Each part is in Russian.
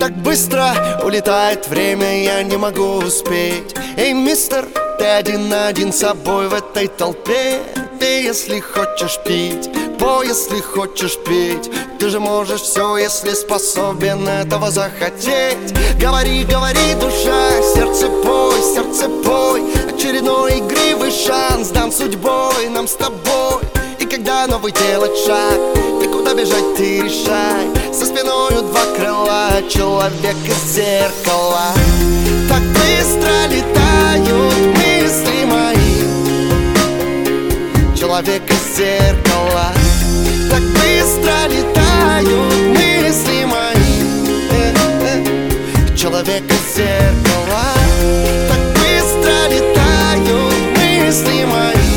Так быстро улетает время, я не могу успеть. Эй, мистер, ты один на один с собой в этой толпе. Пей, если хочешь пить, пой, если хочешь петь. Ты же можешь все, если способен этого захотеть. Говори, говори, душа, сердце пой, сердце пой. Очередной игривый шанс дан судьбой нам с тобой. И когда новый делать шаг, и куда бежать ты решай. За спиною два крыла, человек из зеркала. Так быстро летают мысли мои, человек из зеркала. Так быстро летают мысли мои, человек из зеркала. Так быстро летают мысли мои,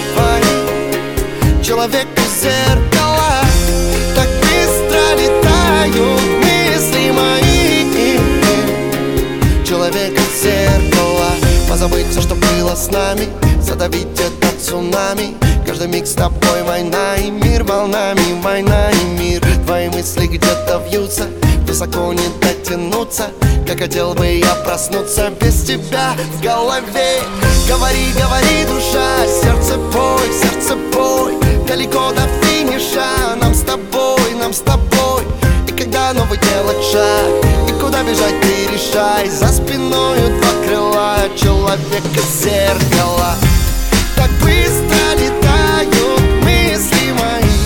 человек из зеркала. Так быстро летают мысли мои, человек из зеркала. Позабыть все, что было с нами, задавить это цунами. Каждый миг с тобой война и мир волнами, война и мир. Твои мысли где-то вьются, высоко не дотянуться. Как хотел бы я проснуться без тебя в голове. Говори, говори, душа, сердце пой, далеко до финиша. Нам с тобой, нам с тобой. И когда новый делать шаг, и куда бежать ты решай. За спиною два крыла, человек из зеркала. Так быстро летают мысли мои,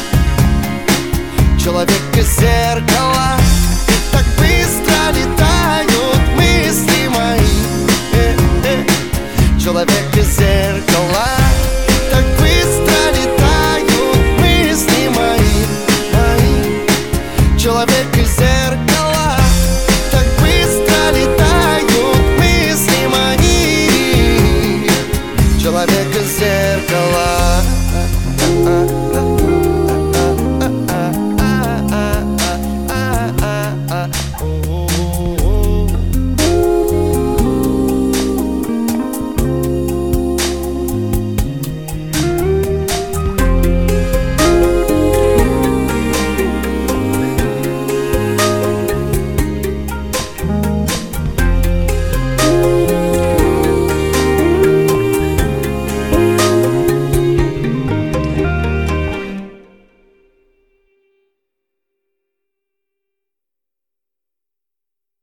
человек из зеркала. Так быстро летают мысли мои, человек из зеркала. Так быстро летают мысли мои, человек из зеркала. Так быстро летают мысли мои, человек из зеркала.